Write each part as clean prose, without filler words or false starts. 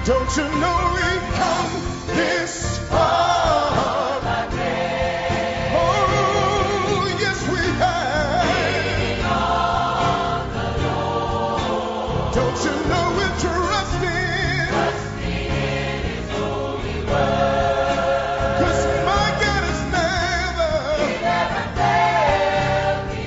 Don't you know we've come this far? Oh, yes we have. Don't you know we're trusting in His holy word? 'Cause my God is never failed me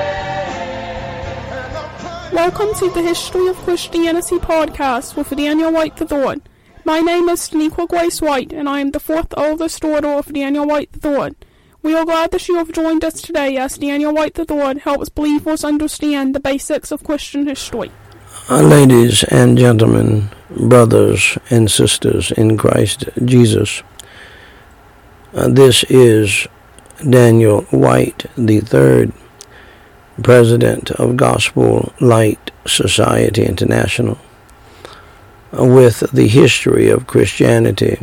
yet. Welcome to the History of Christianity podcast with Daniel White III. My name is Taniqua Grace White, and I am the fourth oldest daughter of Daniel White III. We are glad that you have joined us today as Daniel White III helps believers understand the basics of Christian history. Ladies and gentlemen, brothers and sisters in Christ Jesus, this is Daniel White III, President of Gospel Light Society International, with the History of Christianity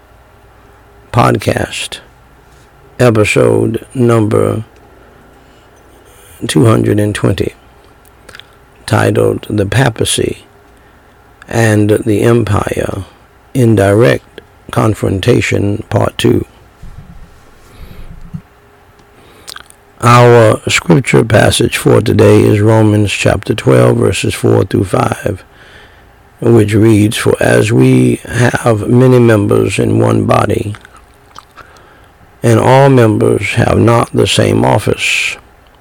podcast, episode number 220, titled The Papacy and the Empire in Direct Confrontation, Part 2. Our scripture passage for today is Romans chapter 12, verses 4 through 5, which reads, "For as we have many members in one body, and all members have not the same office,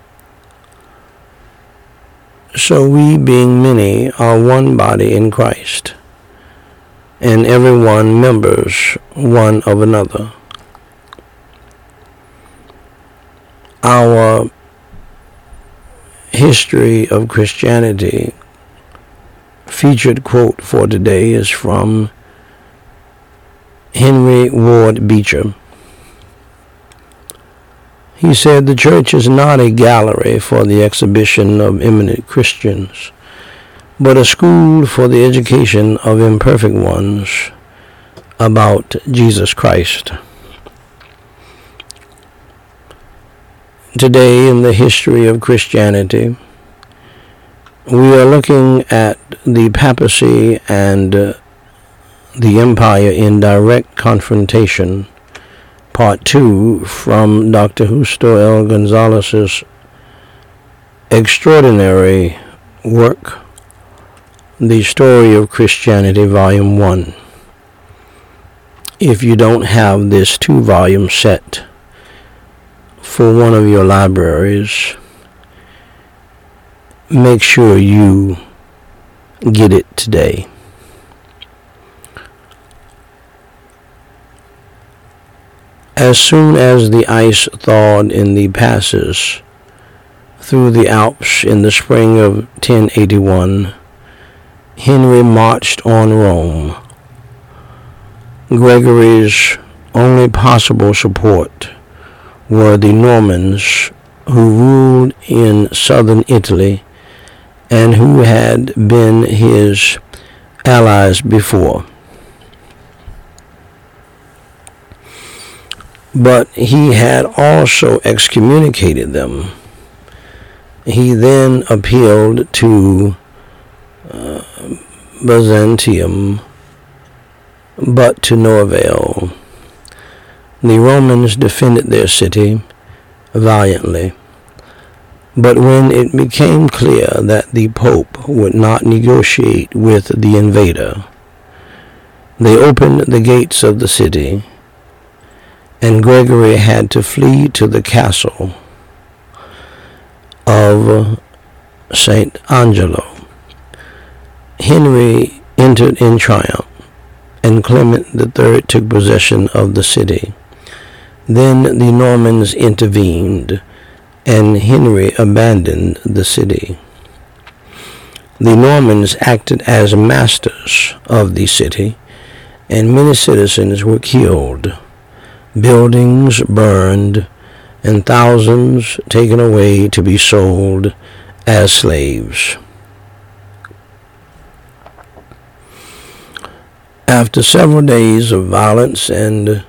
so we, being many, are one body in Christ, and every one members one of another." Our History of Christianity featured quote for today is from Henry Ward Beecher. He said, "The church is not a gallery for the exhibition of eminent Christians, but a school for the education of imperfect ones about Jesus Christ." Today in the history of Christianity, we are looking at the papacy and the empire in direct confrontation, Part 2, from Dr. Justo L. Gonzalez's extraordinary work, The Story of Christianity, Volume 1. If you don't have this 2-volume set for one of your libraries, make sure you get it today. As soon as the ice thawed in the passes through the Alps in the spring of 1081, Henry marched on Rome. Gregory's only possible support were the Normans, who ruled in southern Italy and who had been his allies before. But he had also excommunicated them. He then appealed to Byzantium, but to no avail. The Romans defended their city valiantly, but when it became clear that the Pope would not negotiate with the invader, they opened the gates of the city, and Gregory had to flee to the castle of St. Angelo. Henry entered in triumph, and Clement III took possession of the city. Then the Normans intervened, and Henry abandoned the city. The Normans acted as masters of the city, and many citizens were killed, buildings burned, and thousands taken away to be sold as slaves. After several days of violence and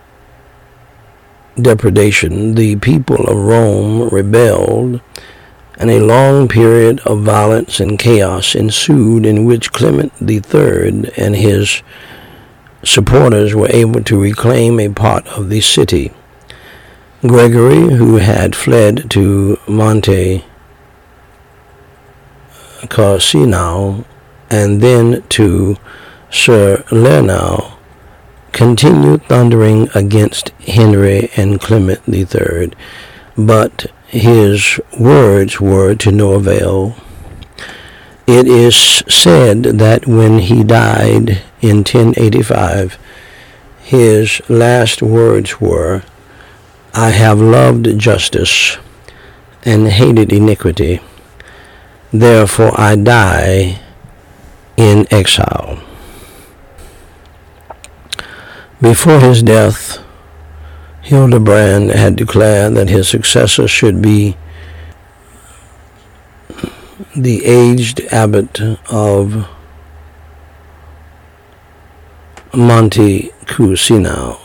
depredation, the people of Rome rebelled and a long period of violence and chaos ensued in which Clement III and his supporters were able to reclaim a part of the city. Gregory, who had fled to Monte Cassino and then to Salerno, continued thundering against Henry and Clement III, but his words were to no avail. It is said that when he died in 1085, his last words were, "I have loved justice and hated iniquity. Therefore I die in exile." Before his death, Hildebrand had declared that his successor should be the aged abbot of Monte Cassino.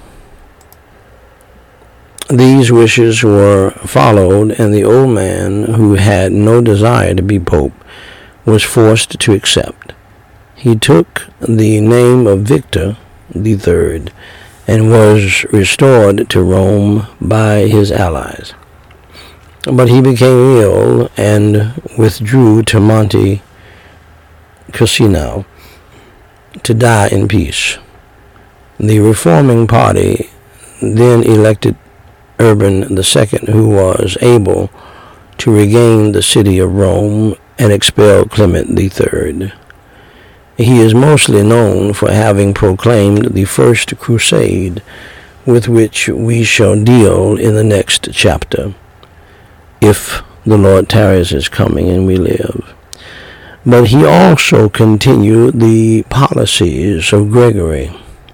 These wishes were followed, and the old man, who had no desire to be pope, was forced to accept. He took the name of Victor III and was restored to Rome by his allies. But he became ill and withdrew to Monte Cassino to die in peace. The reforming party then elected Urban II, who was able to regain the city of Rome and expel Clement III. He is mostly known for having proclaimed the First Crusade, with which we shall deal in the next chapter, if the Lord tarries his coming and we live. But he also continued the policies of Gregory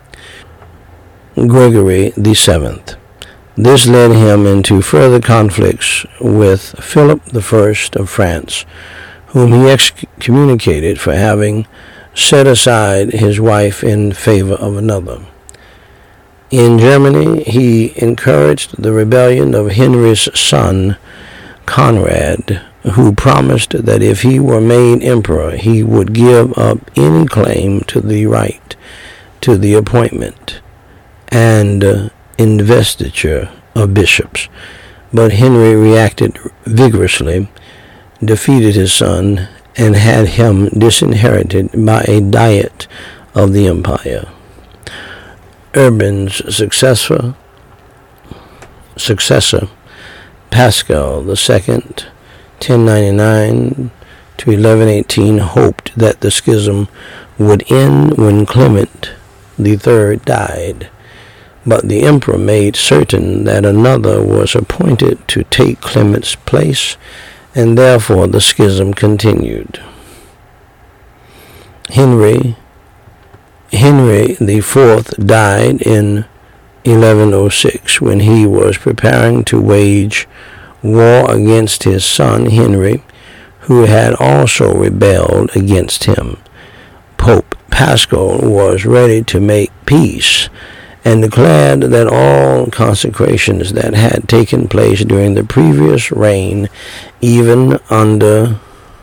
VII. This led him into further conflicts with Philip I of France, whom he excommunicated for having set aside his wife in favor of another. In Germany, he encouraged the rebellion of Henry's son, Conrad, who promised that if he were made emperor, he would give up any claim to the right to the appointment and investiture of bishops. But Henry reacted vigorously, defeated his son, and had him disinherited by a diet of the empire. Urban's successor, Pascal II, 1099 to 1118, hoped that the schism would end when Clement III died, but the emperor made certain that another was appointed to take Clement's place, and therefore the schism continued. Henry IV died in 1106 when he was preparing to wage war against his son Henry, who had also rebelled against him. Pope Paschal was ready to make peace and declared that all consecrations that had taken place during the previous reign, even under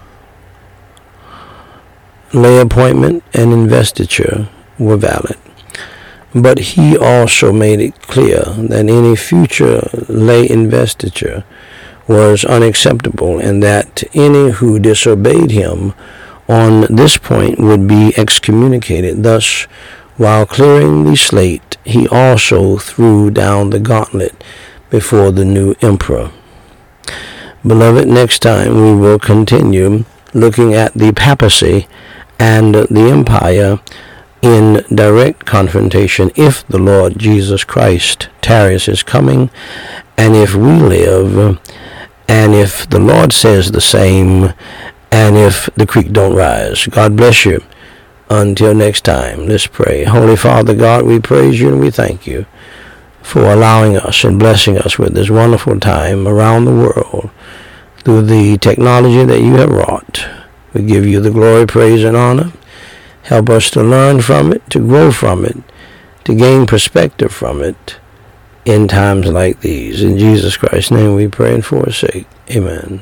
lay appointment and investiture, were valid. But he also made it clear that any future lay investiture was unacceptable, and that any who disobeyed him on this point would be excommunicated. Thus, while clearing the slate, he also threw down the gauntlet before the new emperor. Beloved, next time we will continue looking at the papacy and the empire in direct confrontation if the Lord Jesus Christ tarries his coming, and if we live, and if the Lord says the same, and if the creek don't rise. God bless you. Until next time, let's pray. Holy Father God, we praise you and we thank you for allowing us and blessing us with this wonderful time around the world through the technology that you have wrought. We give you the glory, praise, and honor. Help us to learn from it, to grow from it, to gain perspective from it in times like these. In Jesus Christ's name we pray and for his sake. Amen.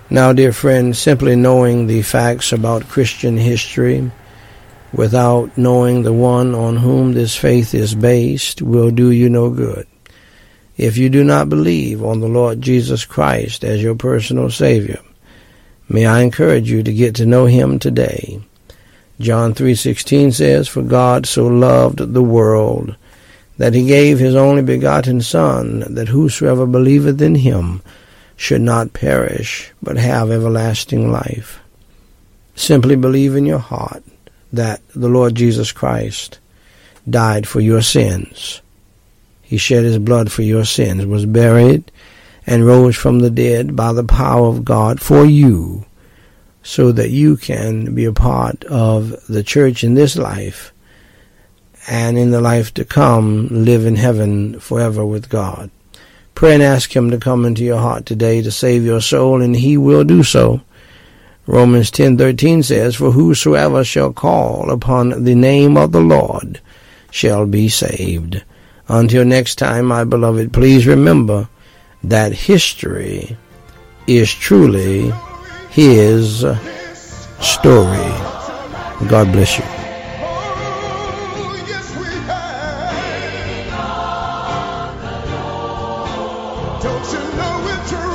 Now, dear friend, simply knowing the facts about Christian history without knowing the one on whom this faith is based will do you no good. If you do not believe on the Lord Jesus Christ as your personal Savior, may I encourage you to get to know him today. John 3:16 says, "For God so loved the world, that he gave his only begotten Son, that whosoever believeth in him should not perish, but have everlasting life." Simply believe in your heart that the Lord Jesus Christ died for your sins. He shed his blood for your sins, was buried, and rose from the dead by the power of God for you, so that you can be a part of the church in this life, and in the life to come, live in heaven forever with God. Pray and ask him to come into your heart today to save your soul, and he will do so. Romans 10:13 says, "For whosoever shall call upon the name of the Lord shall be saved." Until next time, my beloved, please remember that history is truly his story. God bless you. Oh, yes, we have. Don't you know it's